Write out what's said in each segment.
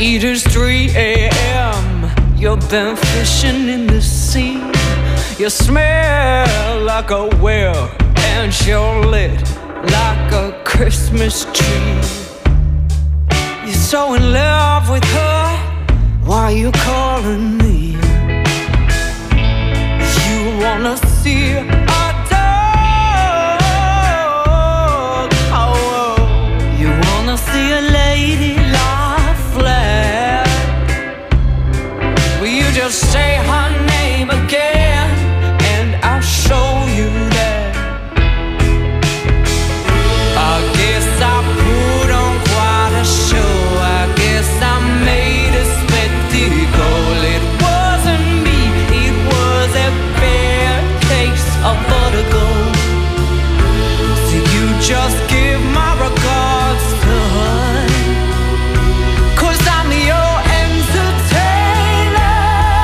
It is 3 a.m. You've been fishing in the sea. You smell like a whale, and you're lit like a Christmas tree. You're so in love with her, why you calling me? You wanna see a dog, oh, you wanna see a lady lie flat. Will you just say her name again, and I'll show you that. I guess I put on quite a show. I guess I made a spectacle. It wasn't me, it was a bad case of vertigo. So you just give my regards to her, 'cause I'm your entertainer.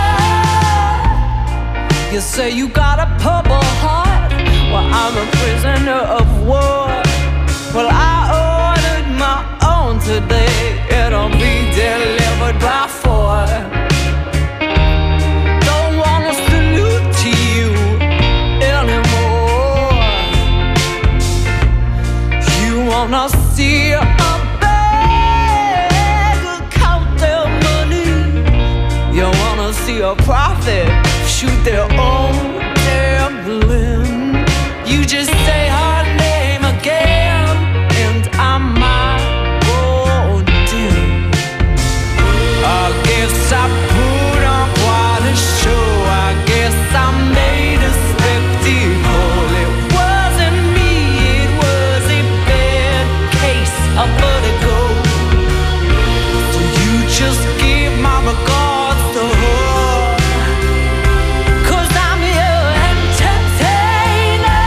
You say you got a purple heart, well I'm a prisoner of war. Well I ordered my own today, it'll be delivered by 4. Don't wanna salute to you anymore. You wanna see a beggar count their money. You wanna see a prophet shoot their own damn limb. You just say her name again, and I might go dim. I guess I put on quite a show. I guess I made a spectacle. It wasn't me, it was a bad case of vertigo. So you just give my regards to her, 'cause I'm your entertainer.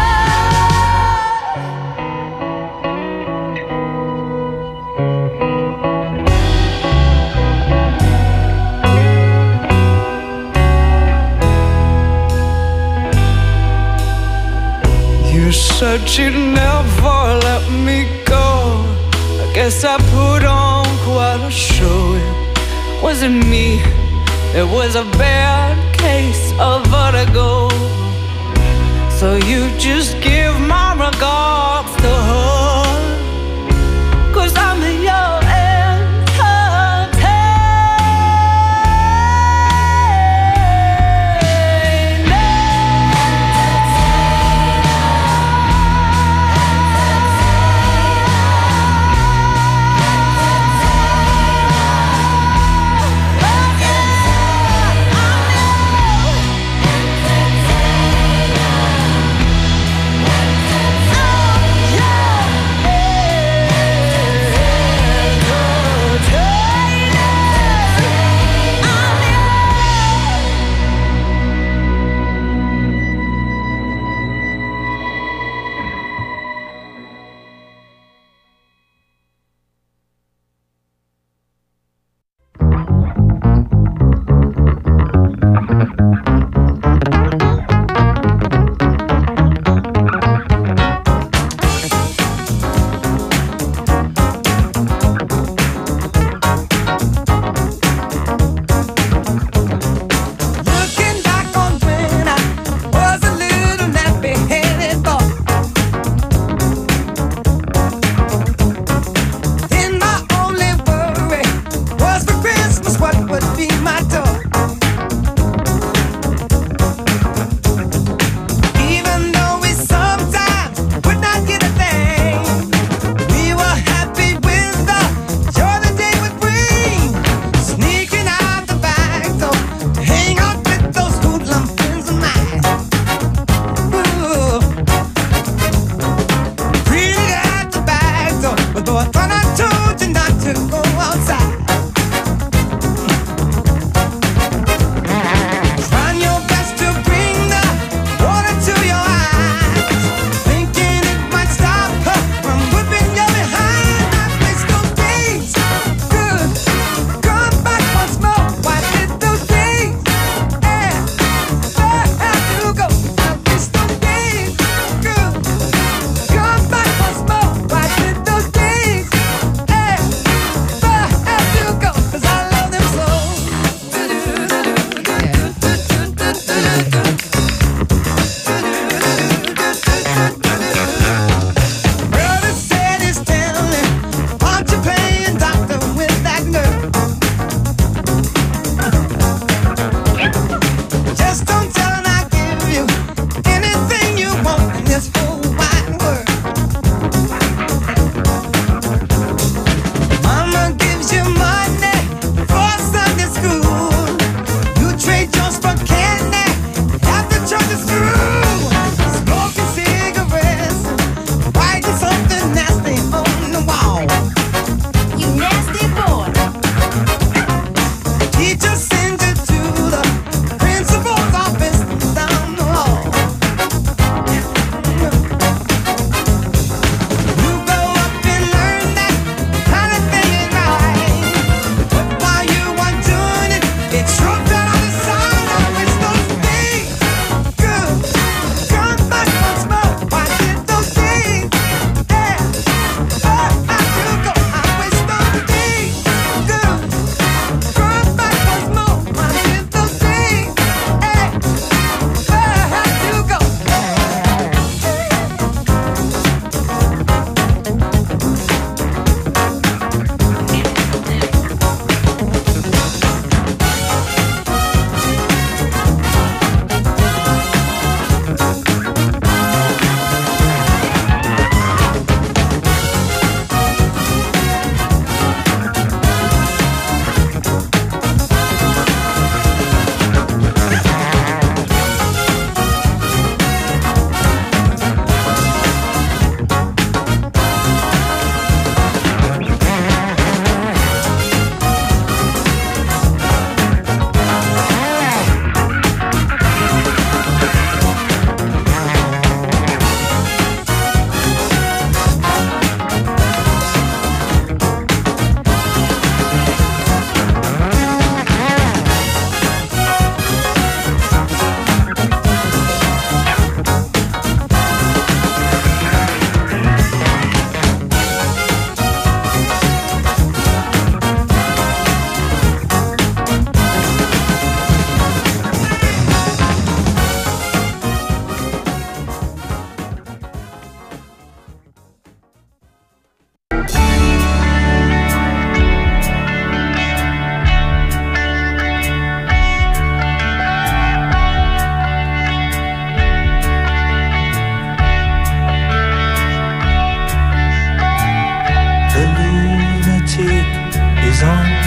You said you'd never let me go. I guess I put on quite a show. It wasn't me, it was a bad case of vertigo. So you just give my regards to her, 'cause I'm your entertainer.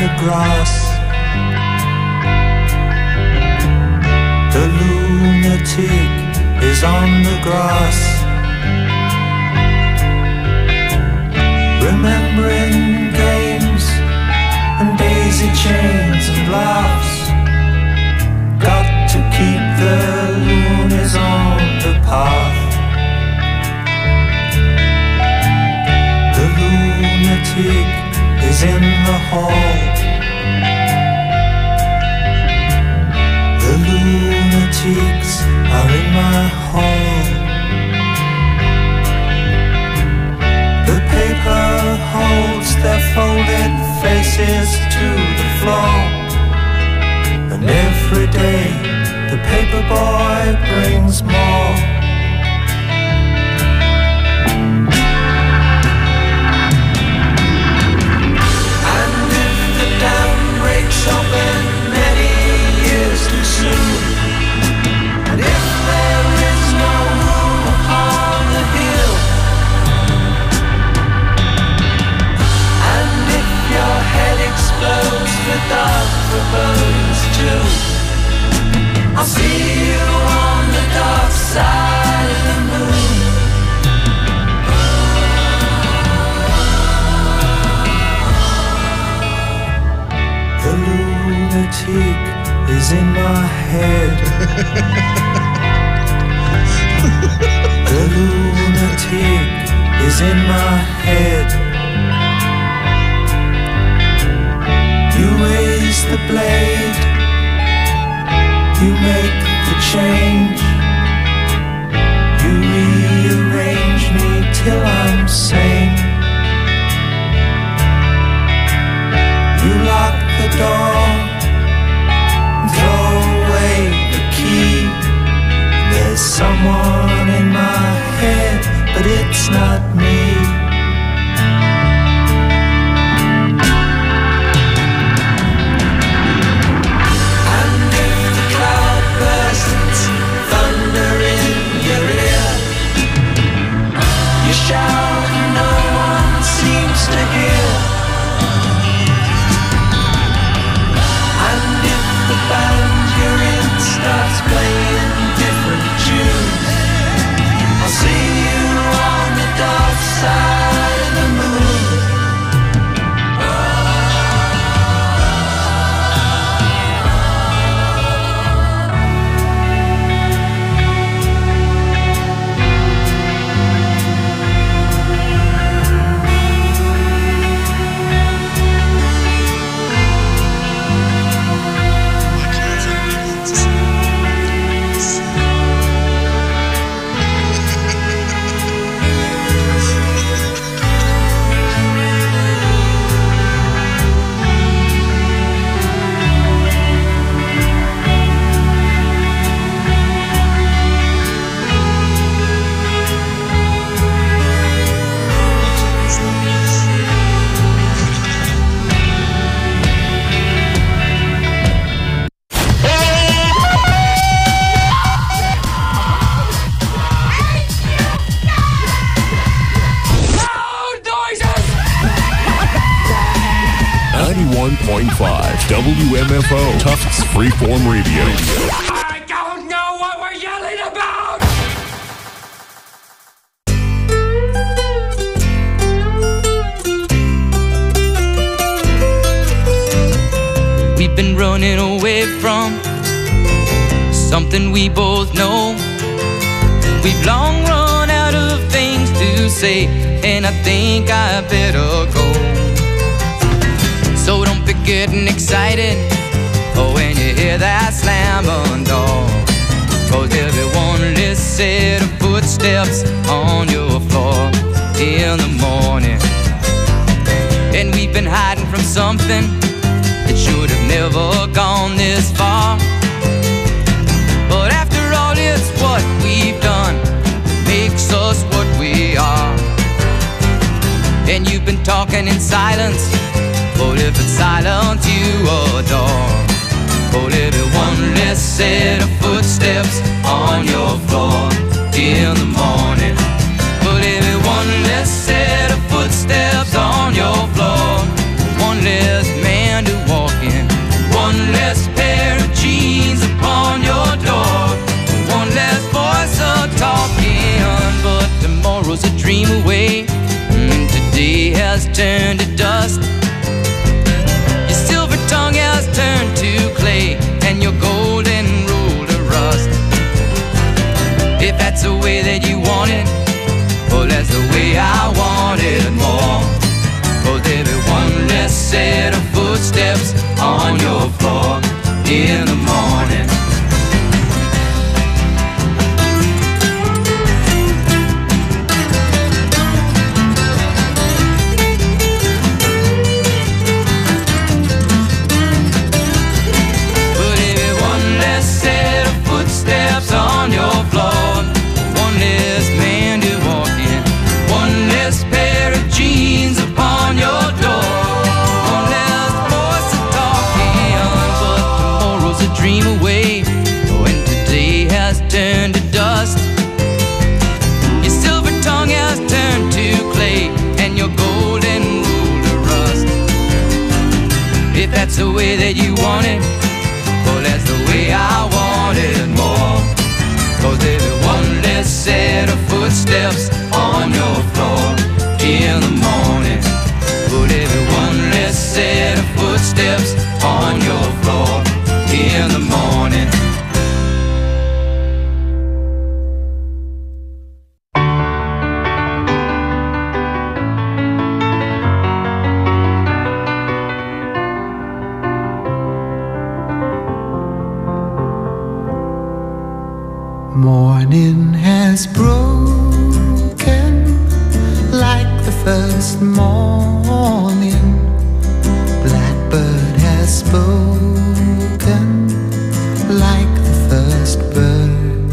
the grass. The lunatic is on the grass, remembering games and daisy chains and laughs. Got to keep the loonies on the path. The lunatic is in the hall. The lunatics are in my hall. The paper holds their folded faces to the floor, and every day the paper boy brings more. And if the dam breaks open many years too soon, and if there is no room upon the hill, and if your head explodes with opera bones too, I'll see you on the dark side of the moon. The lunatic is in my head. The lunatic is in my head. You raise the blade, you make the change, you rearrange me till I'm sane. You lock the door and throw away the key. There's someone in my head, but it's not me. Shout, no one seems to hear. And if the band you're in starts playing different tunes, I'll see you on the dark side of the moon. WMFO, Tufts Freeform Radio. I don't know what we're yelling about! We've been running away from something we both know. We've long run out of things to say, and I think I better go. So don't be getting excited when you hear that slamming door, 'cause there'll be one less set of footsteps on your floor in the morning. And we've been hiding from something that should have never gone this far. But after all, it's what we've done that makes us what we are. And you've been talking in silence, but if it's silence you adore, but there'll be one less set of footsteps on your floor in the morning. But there'll be one less set of footsteps on your floor, one less man to tomorrow's a dream away, and today has turned to dust. Your silver tongue has turned to clay, and your golden rule to rust. If that's the way that you want it, well, that's the way I want it more. Oh, there'll be one less set of footsteps on your floor in the morning. But there'll be one less set of footsteps on your floor, one less man to walk in, one less pair of jeans upon your door, one less voice to talk in. But tomorrow's a dream away, when today has turned to dust. Your silver tongue has turned to clay, and your golden rule to rust. If that's the way that you want it, well, that's the way I want it more. 'Cause there'll be one less set of footsteps on your floor in the morning. But there'll be one less set of footsteps on your floor in the morning. Morning has broken like the first morning. Blackbird has spoken like the first bird.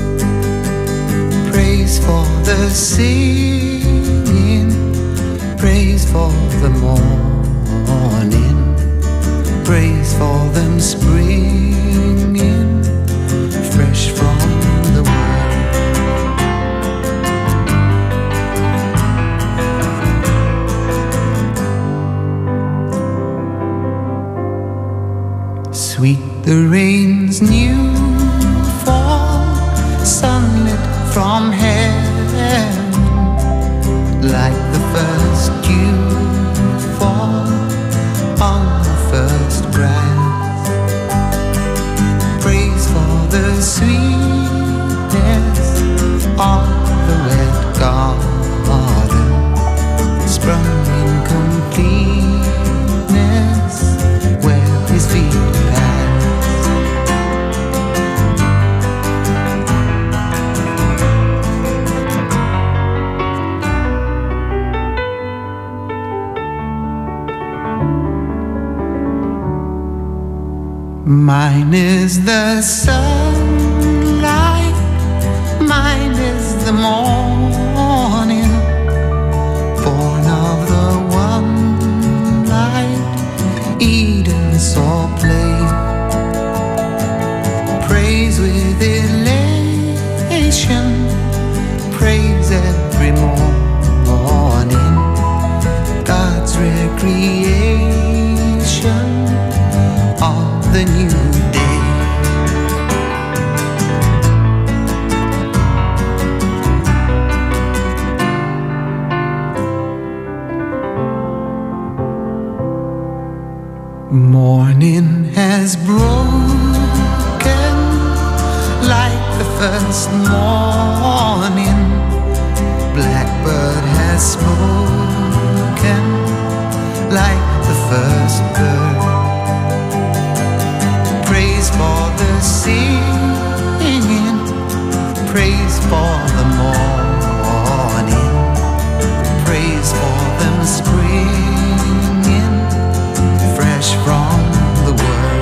Praise for the singing, praise for the morning, praise for them springing fresh from the world. Sweet the rain's new fall, sunlit from heaven, like the first dew fall on the first grass. Praise for the sweetness of the wet garden, sprung in completeness where his feet pass. Mine is the sunlight, mine is the morning, born of the one light Eden saw play. Praise with elation, praise every morning, God's recreation of the new day. Morning has broken like the first morning. Blackbird has spoken like the first bird. Praise for the singing, praise for the morning, praise for them springing fresh from the world.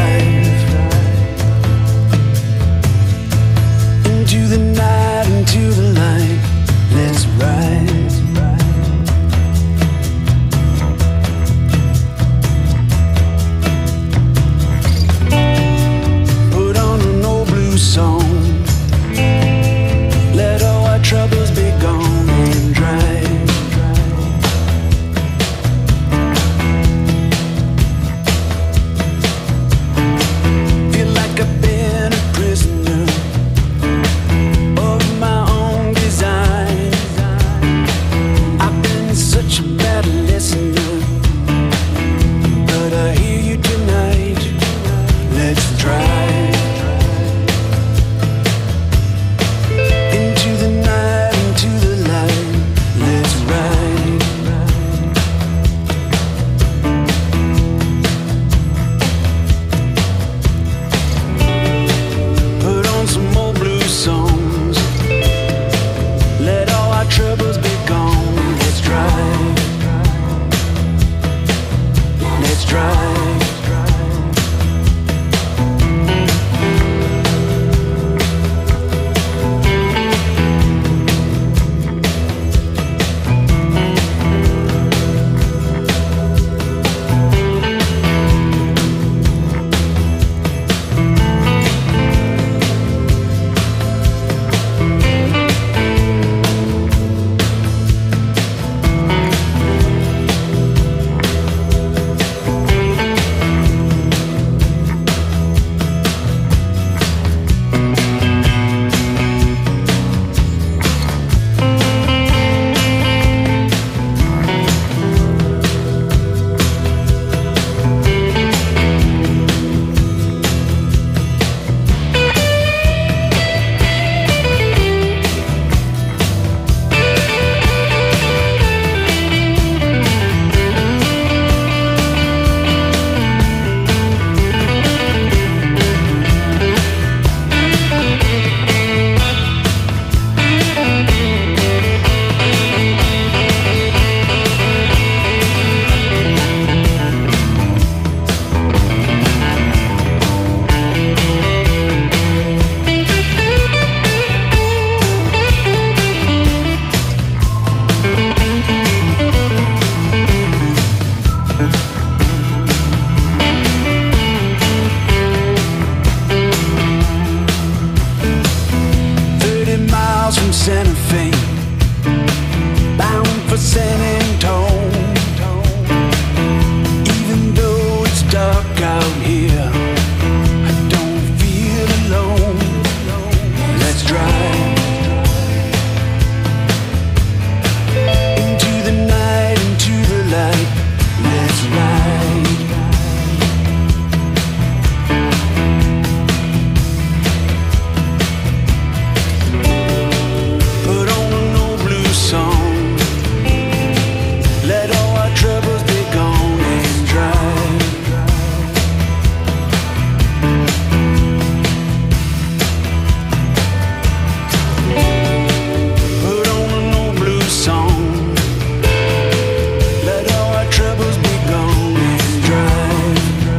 drive into the night, into the light. Let's ride. Put on an old blue song. Let all our troubles be gone and drive. Feel like I've been a prisoner of my own design. I've been such a bad listener, but I hear you tonight. Let's drive. Troubles be gone. Let's drive. Let's drive. 30 miles from Santa Fe, bound for San Antone. Even though it's dark out here, I don't feel alone. Let's drive into the night, into the light. Let's ride. Put on an old blue song. Let all our troubles be gone and drive. Put on an old blue song. Let all our troubles be gone and drive.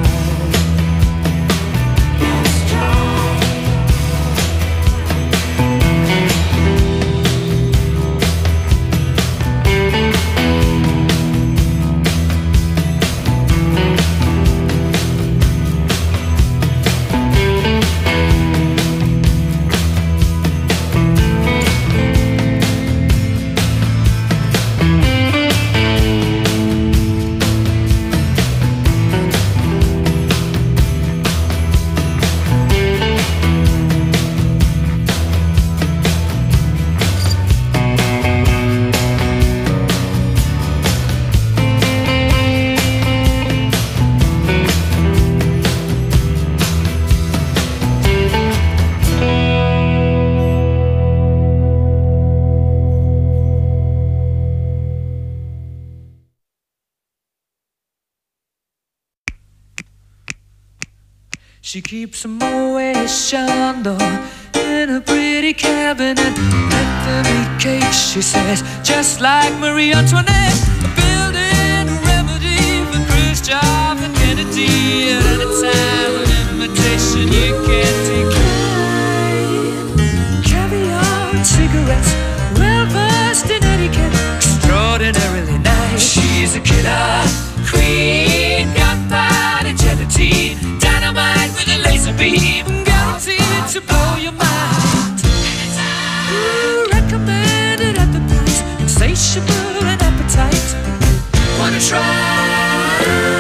She keeps a Moet Chandon in a pretty cabinet. Let them eat cake, she says, just like Marie Antoinette. Building a remedy for Khrushchev and Kennedy at any time. beam, guaranteed to blow your mind. Recommended at the price, insatiable and appetite. Wanna try?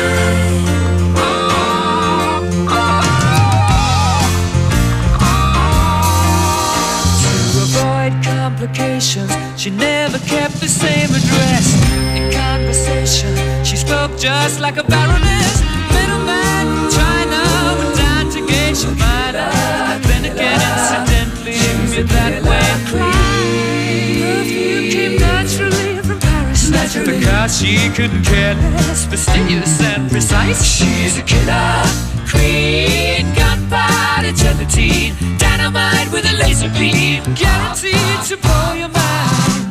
To avoid complications, she never kept the same address. In conversation, she spoke just like a baroness. Middleman from China went down to gauge your mind. Then again, incidentally, with that way clean. Perfume came naturally from Paris. Because she couldn't care less, fastidious and precise. She's a killer queen, gunpowder gelatine, dynamite with a laser beam, guaranteed to blow your mind.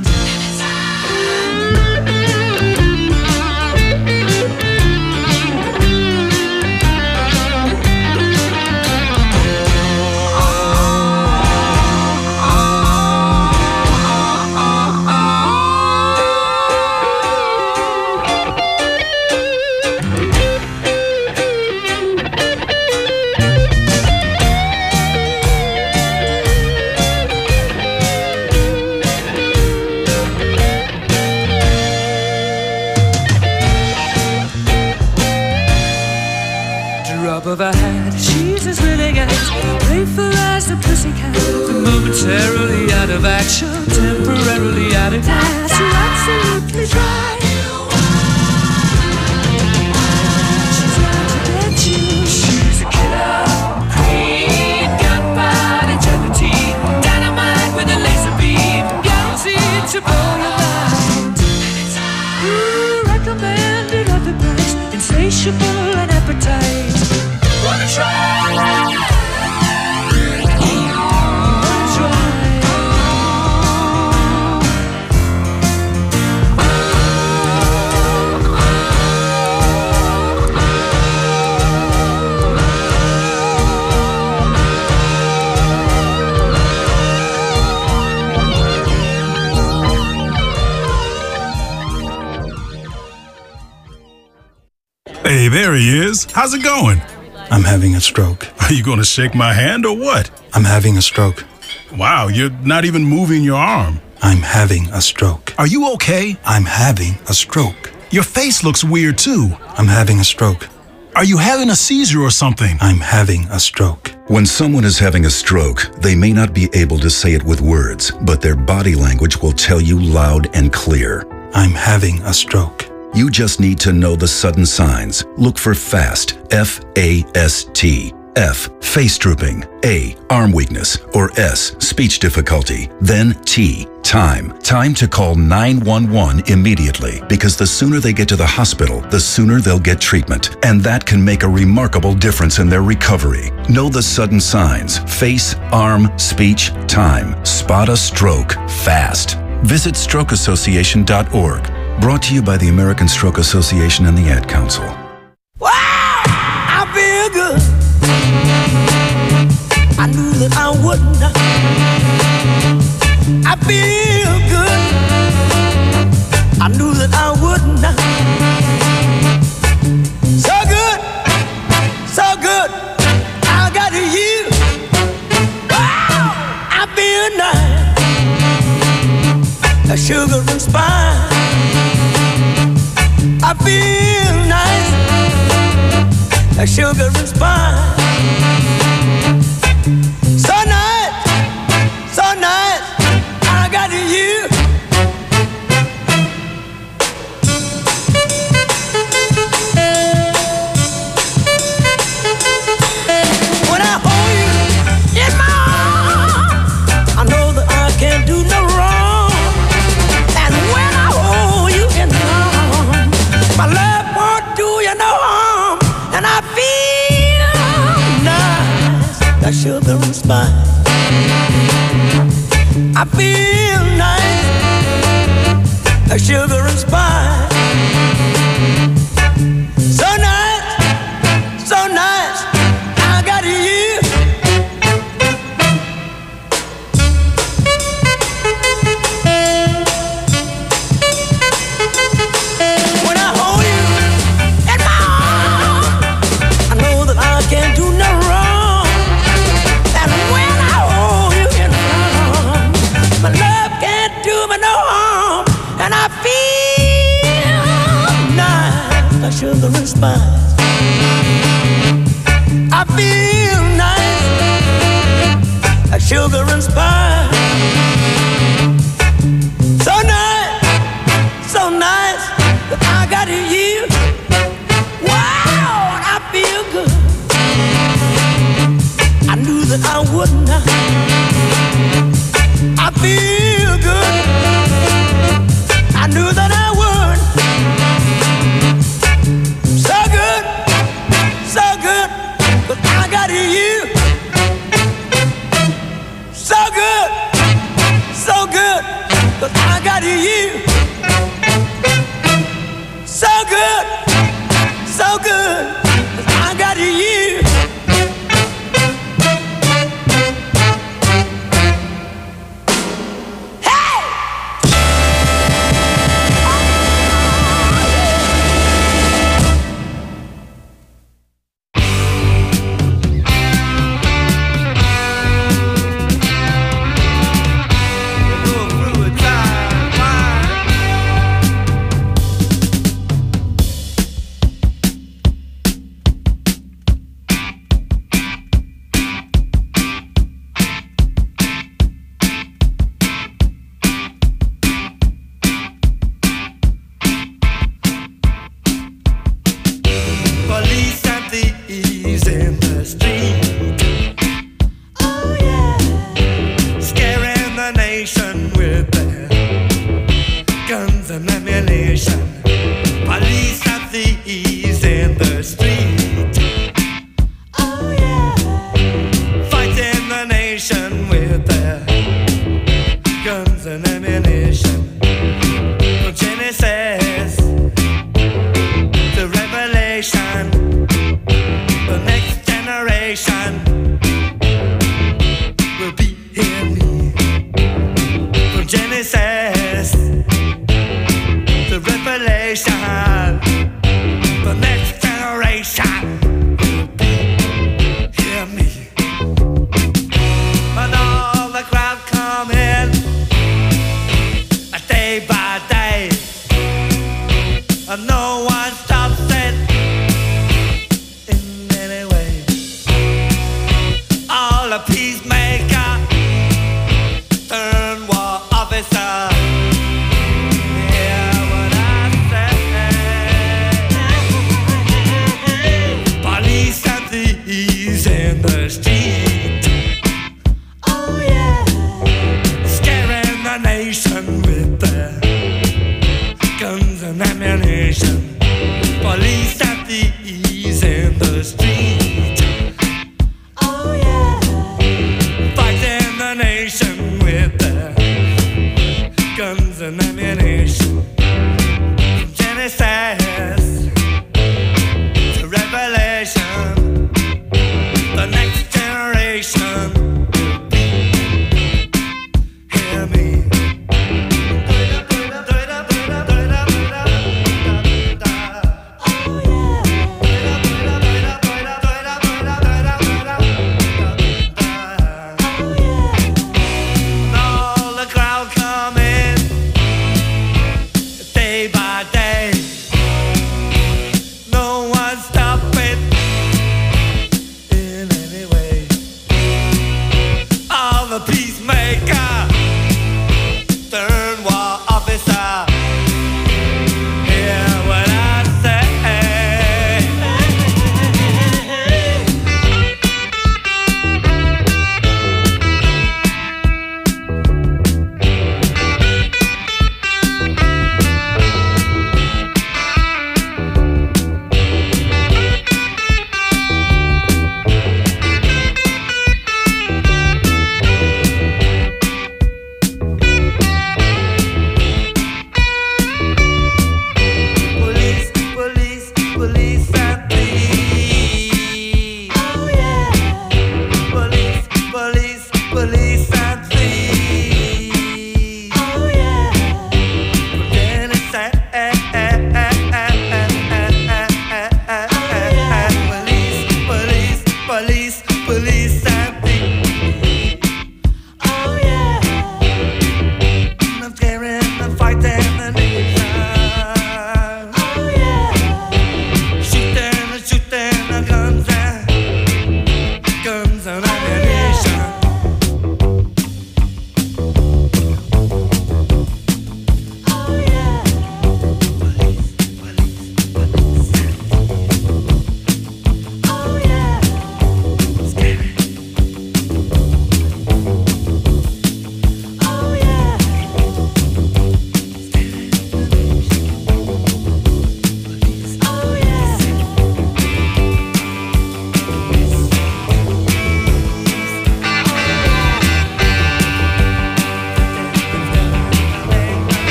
Of her head, she's as willing as playful as a pussycat. Momentarily out of action, temporarily out of gas. You're absolutely dry. She's out to get you. She's a killer queen, gunpowder gelatine, dynamite with a laser beam, guaranteed to blow your mind. Recommended at the price, insatiable and appetite. Wanna try? Hey, there he is. How's it going? I'm having a stroke. Are you going to shake my hand or what? I'm having a stroke. Wow, you're not even moving your arm. I'm having a stroke. Are you okay? I'm having a stroke. Your face looks weird too. I'm having a stroke. Are you having a seizure or something? I'm having a stroke. When someone is having a stroke, they may not be able to say it with words, but their body language will tell you loud and clear. I'm having a stroke. You just need to know the sudden signs. Look for FAST, F-A-S-T. F, face drooping. A, arm weakness. Or S, speech difficulty. Then T, time. Time to call 911 immediately, because the sooner they get to the hospital, the sooner they'll get treatment. And that can make a remarkable difference in their recovery. Know the sudden signs. Face, arm, speech, time. Spot a stroke fast. Visit strokeassociation.org. Brought to you by the American Stroke Association and the Ad Council. Wow, I feel good. I knew that I wouldn't. I feel good. I knew that I wouldn't. So good, so good. I got you. Wow, I feel nice. A sugar and spice. I feel nice, like sugar and spice. So nice, I got you. When I hold you in my arms, I know that I can't do no wrong. And when I hold you in my arms, my love won't do you no harm, and I feel nice, like sugar and spice. I feel nice, like sugar and spice. So nice, I got you. When I hold you in my arms, I know that I can't do no wrong. you. So good, so good, 'cause I got you. So good, so good, 'cause I got you.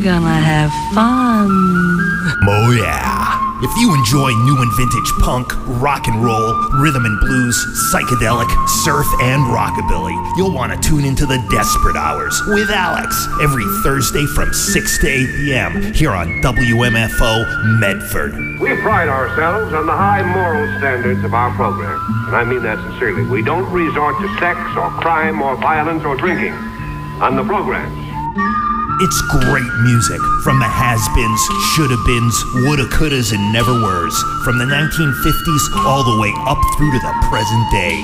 gonna have fun. Oh yeah. If you enjoy new and vintage punk, rock and roll, rhythm and blues, psychedelic, surf, and rockabilly, you'll want to tune into the Desperate Hours with Alex every Thursday from 6 to 8 p.m. here on WMFO Medford. We pride ourselves on the high moral standards of our program, and I mean that sincerely. We don't resort to sex or crime or violence or drinking on the programs. It's great music from the has-beens, shoulda-beens, woulda, couldas, and never-weres, from the 1950s all the way up through to the present day.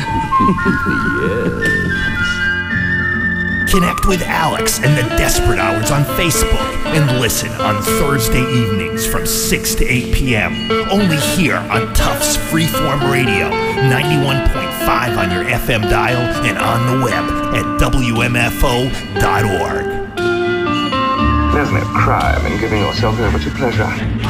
Yes. Connect with Alex and the Desperate Hours on Facebook and listen on Thursday evenings from 6 to 8 p.m. Only here on Tufts Freeform Radio, 91.5 on your FM dial and on the web at WMFO.org. There's no crime in giving yourself over to pleasure.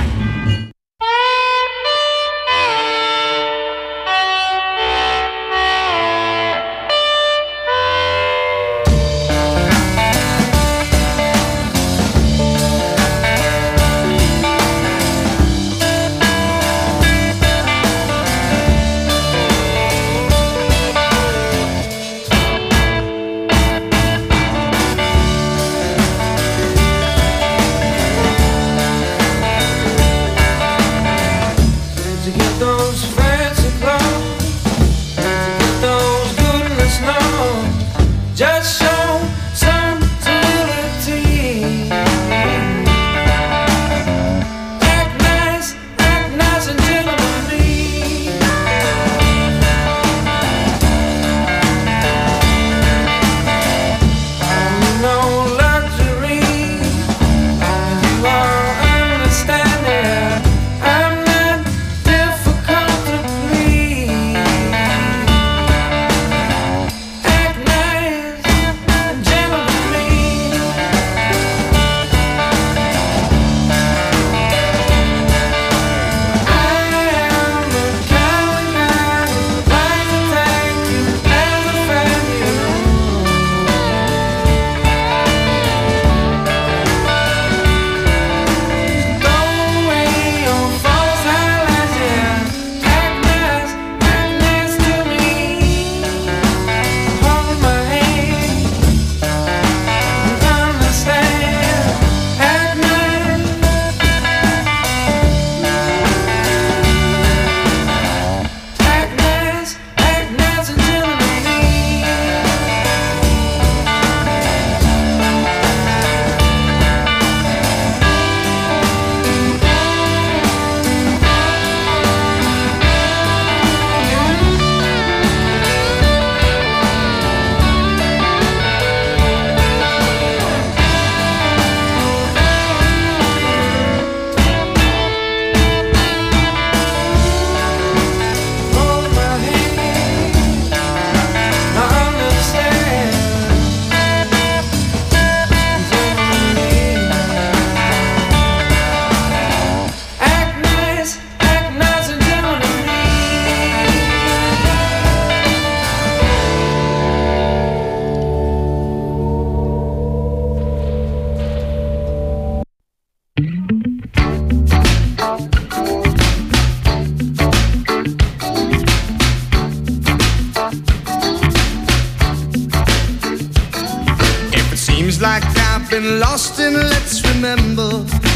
Been lost in let's remember.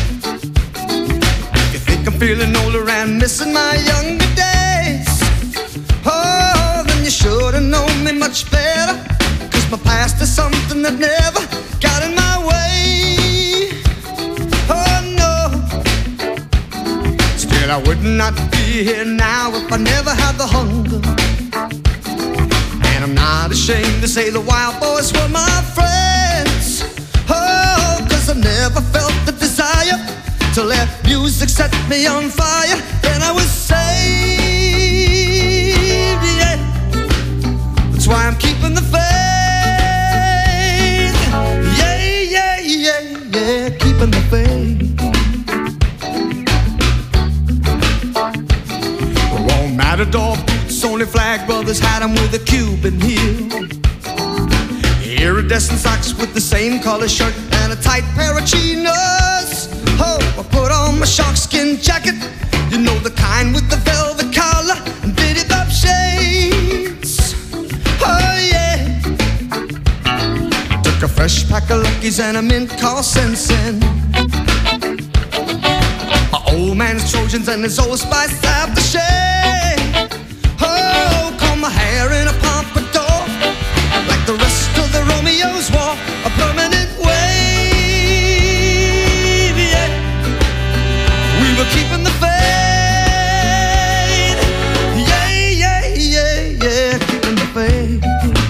You think I'm feeling older and missing my younger days? Oh, then you should've known me much better, 'cause my past is something that never got in my way. Oh no, still I would not be here now if I never had the hunger. And I'm not ashamed to say the Wild Boys were my friends. Oh, 'cause I never felt the desire to let music set me on fire. Then I was saved, yeah. That's why I'm keeping the faith. Yeah, yeah, yeah, yeah, keeping the faith. Won't matador boots, only flag brothers had them with a Cuban heel. Iridescent socks with the same color shirt and a tight pair of chinos. Oh, I put on my sharkskin jacket, you know, the kind with the velvet collar and bitty bob shades. Oh yeah. Took a fresh pack of Luckies and a mint called Sensen. My old man's Trojans and his old Spice aftershave. Oh, comb my hair in a pompadour, like the rest of the Romeos wore a permanent wave. Yeah, we were keeping the faith. Yeah, yeah, yeah, yeah, keeping the faith.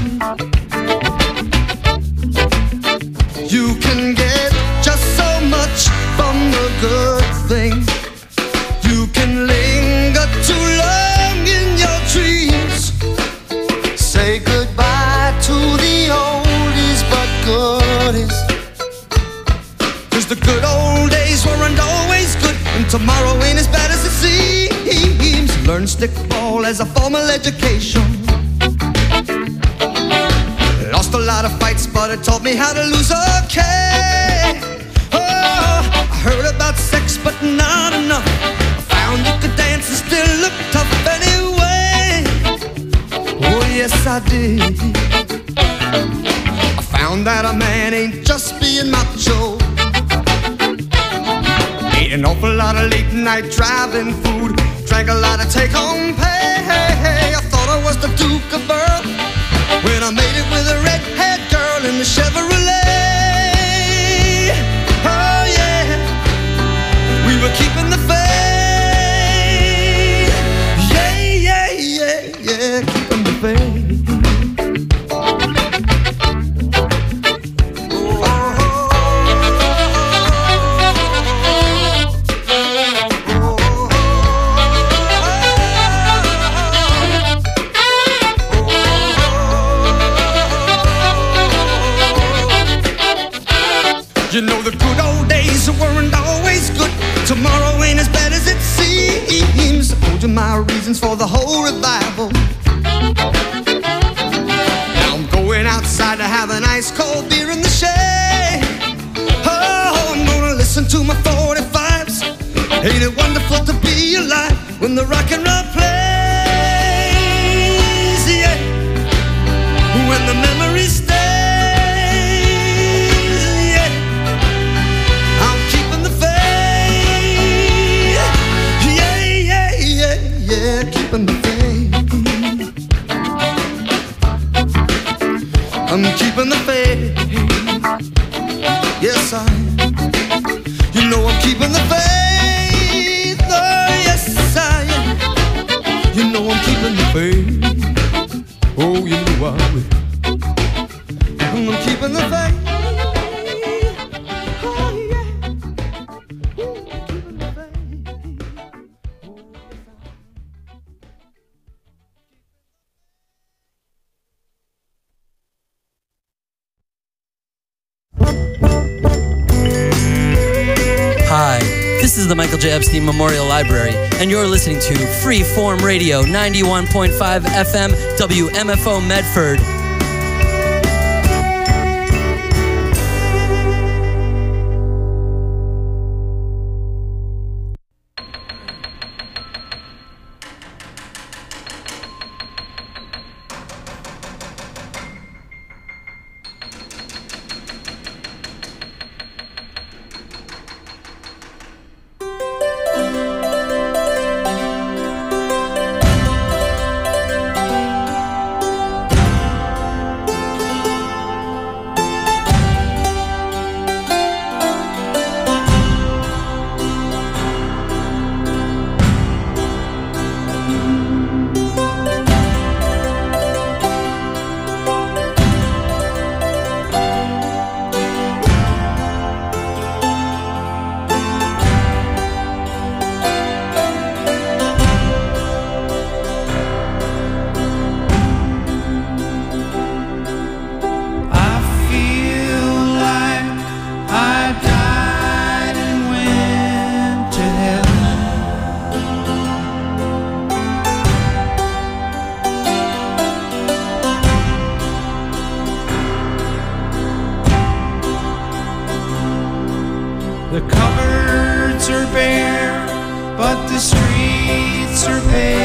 You can get just so much from a good thing. You can linger too long in your dreams. Say goodbye to the oldies but goodies, 'cause the good old days weren't always good, and tomorrow ain't as bad as it seems. Learn stickball as a formal education. Lost a lot of fights, but it taught me how to lose okay. Oh, I heard about sex, but not enough. I found you could dance and still look tough anyway. Oh, yes, I did. I found that a man ain't just being macho. Ate an awful lot of late night driving food, drank a lot of take-home pay. I thought I was the Duke of Earl when I made it with a red-haired girl in the Chevrolet. Oh yeah, we were keeping the faith. Yeah, yeah, yeah, yeah, keeping the faith. You know, the good old days weren't always good. Tomorrow ain't as bad as it seems. I told you my reasons for the whole revival. Now I'm going outside to have an ice cold beer in the shade. Oh, I'm gonna listen to my 45s. Ain't it wonderful to be alive when the rock and roll plays? Yeah, when the memories stay. Keeping the faith. I'm keeping the faith. Yes, I am. You know I'm keeping the faith. Oh, yes, I am. You know I'm keeping the faith. Oh, you know I will. I'm keeping the faith. Hi, this is the Michael J. Epstein Memorial Library, and you're listening to Freeform Radio 91.5 FM WMFO Medford. streets are paved